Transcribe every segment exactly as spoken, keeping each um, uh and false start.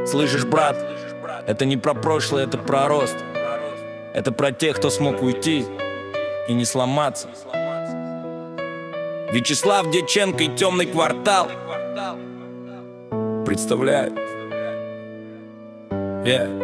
Слышишь, брат, это не про прошлое, это про рост. Это про тех, кто смог уйти и не сломаться. Вячеслав Дьяченко и «Темный квартал» представляют. Yeah.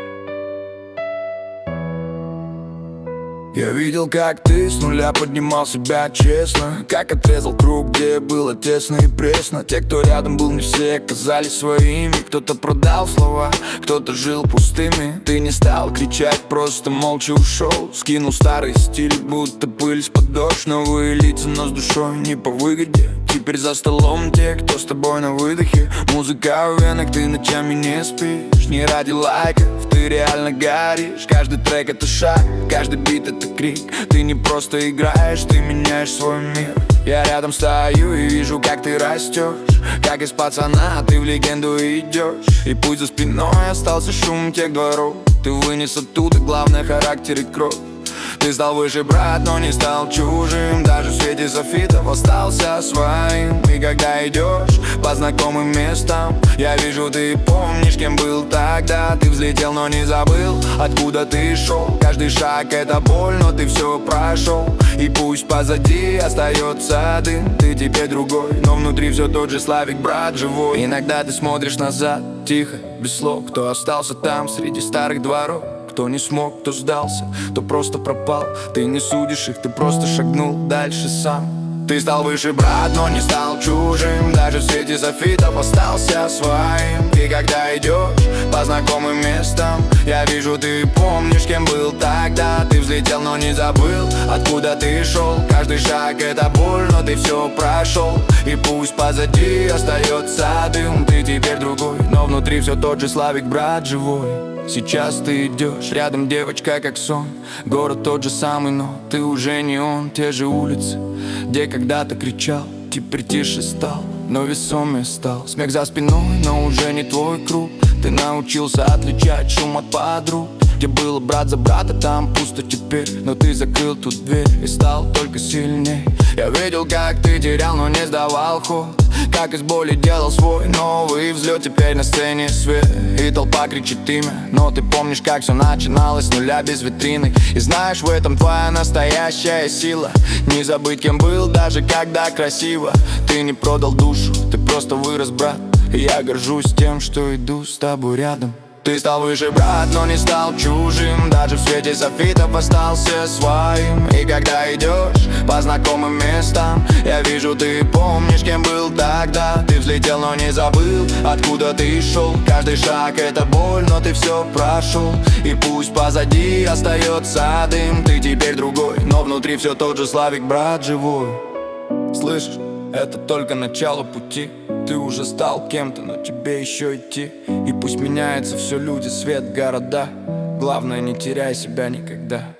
Я видел, как ты с нуля поднимал себя честно, как отрезал круг, где было тесно и пресно. Те, кто рядом был, не все оказались своими. Кто-то продал слова, кто-то жил пустыми. Ты не стал кричать, просто молча ушел. Скинул старый стиль, будто пыль с-под дождь. Новые лица, но с душой не по выгоде. Теперь за столом те, кто с тобой на выдохе. Музыка в венах, ты ночами не спишь. Не ради лайков, ты реально горишь. Каждый трек — это шаг, каждый бит — это крик. Ты не просто играешь, ты меняешь свой мир. Я рядом стою и вижу, как ты растешь. Как из пацана ты в легенду идешь. И пусть за спиной остался шум тех дворов, ты вынес оттуда главное — характер и кровь. Ты стал выше, брат, но не стал чужим. Даже в свете софитов остался своим. И когда идешь по знакомым местам, я вижу, ты помнишь, кем был тогда. Ты взлетел, но не забыл, откуда ты шел. Каждый шаг — это боль, но ты все прошел. И пусть позади остается дым, ты теперь другой, но внутри все тот же Славик, брат, живой. Иногда ты смотришь назад, тихо, без слов. Кто остался там среди старых дворов, кто не смог, кто сдался, кто просто пропал. Ты не судишь их, ты просто шагнул дальше сам. Ты стал выше, брат, но не стал чужим. Даже в свете софитов остался своим. И когда идешь по знакомым местам, я вижу, ты помнишь, кем был тогда. Ты взлетел, но не забыл, откуда ты шел. Каждый шаг — это боль, но ты все прошел. И пусть позади остается дым, ты теперь другой, но внутри все тот же Славик, брат, живой. Сейчас ты идешь, рядом девочка как сон. Город тот же самый, но ты уже не он. Те же улицы, где когда-то кричал, теперь тише стал, но весомее стал. Смех за спиной, но уже не твой круг. Ты научился отличать шум от подруг. Где было брат за брата, там пусто теперь. Но ты закрыл тут дверь и стал только сильней. Я видел, как ты терял, но не сдавал ход. Как из боли делал свой новый взлет. Теперь на сцене свет и толпа кричит имя. Но ты помнишь, как все начиналось с нуля, без витрины. И знаешь, в этом твоя настоящая сила. Не забыть, кем был, даже когда красиво. Ты не продал душу, ты просто вырос, брат. И я горжусь тем, что иду с тобой рядом. Ты стал выше, брат, но не стал чужим. Даже в свете софитов остался своим. И когда идешь по знакомым местам, я вижу, ты помнишь, кем был тогда. Ты взлетел, но не забыл, откуда ты шел. Каждый шаг — это боль, но ты все прошел. И пусть позади остается дым, ты теперь другой, но внутри все тот же Славик, брат, живой. Слышишь, это только начало пути. Ты уже стал кем-то, но тебе еще идти. И пусть меняется все, люди, свет, города. Главное, не теряй себя никогда.